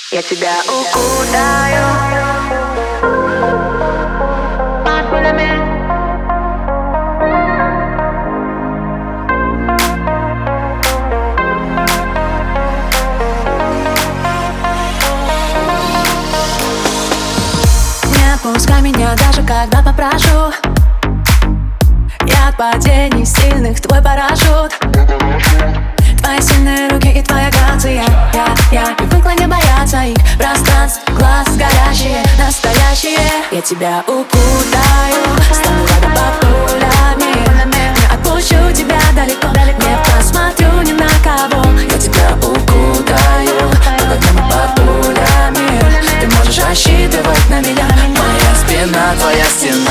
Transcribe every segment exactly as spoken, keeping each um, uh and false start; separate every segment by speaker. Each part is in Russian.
Speaker 1: Я тебя укутаю под пулями. Не отпускай меня даже когда попрошу. Я от падений сильных твой парашют. Твои сильные руки и твоя грация. Я, я привыкла не бояться их пространств. Глаз горящие, настоящие. Я тебя укутаю, стану рядом под пулями. Не отпущу тебя далеко, не посмотрю ни на кого. Я тебя укутаю, когда мы под пулями. Ты можешь рассчитывать на меня. Моя спина, твоя стена.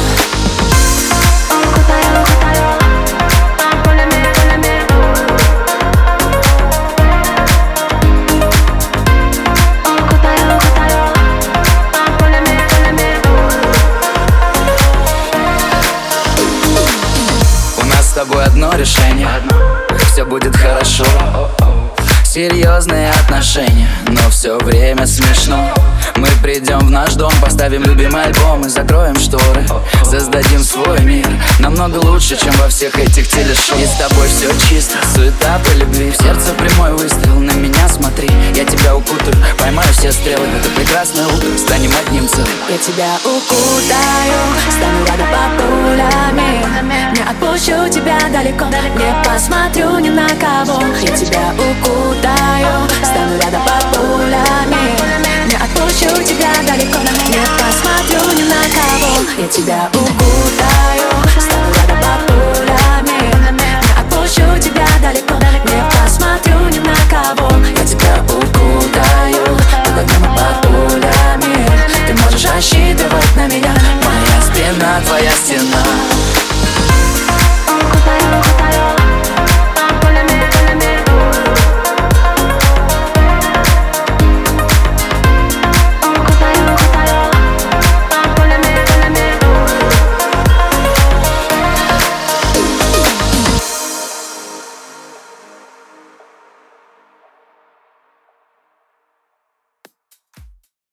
Speaker 2: С тобой одно решение, все будет хорошо. Серьезные отношения, но все время смешно. Мы придем в наш дом, поставим любимый альбом и закроем шторы. Создадим свой мир, намного лучше, чем во всех этих телешоу. И с тобой все чисто, суета по любви. В сердце прямой выстрел, на меня смотри. Я тебя укутаю, поймаю все стрелы. Это прекрасное утро, станем одним целым.
Speaker 1: Я тебя укутаю, стану рядом под пулями. Не отпущу тебя далеко, не посмотрю ни на кого. Я тебя укутаю, стану рядом под пулями. Не отпущу тебя далеко, не посмотрю ни на кого. Я тебя укутаю.